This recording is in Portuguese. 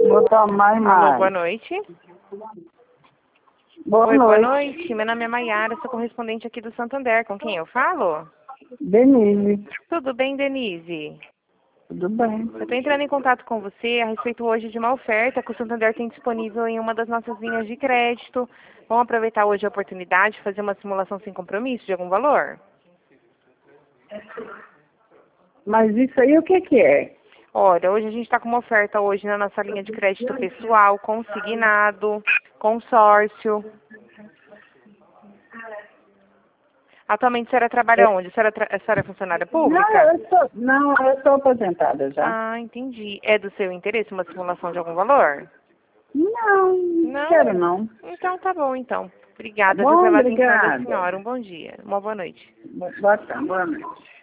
Vou tomar Alô, mais. boa noite. Boa Oi, boa noite. noite. Meu nome é Maiara, sou correspondente aqui do Santander. Com quem eu falo? Denise, Tudo bem, Denise? tudo bem? Eu estou entrando em contato com você a respeito hoje de uma oferta que o Santander tem disponível em uma das nossas linhas de crédito. Vamos aproveitar hoje a oportunidade de fazer uma simulação sem compromisso de algum valor? Mas isso aí o que que é? Olha, hoje a gente está com uma oferta hoje na nossa linha de crédito pessoal, consignado, consórcio. Atualmente a senhora trabalha onde? A senhora é funcionária pública? Não, eu sou aposentada já. Ah, entendi. É do seu interesse uma simulação de algum valor? Não Não? quero não. Então tá bom, então. Tá Obrigada, viu, bom? pela atenção da Obrigada. senhora. Um bom dia. Uma boa noite. Boa tarde, boa noite.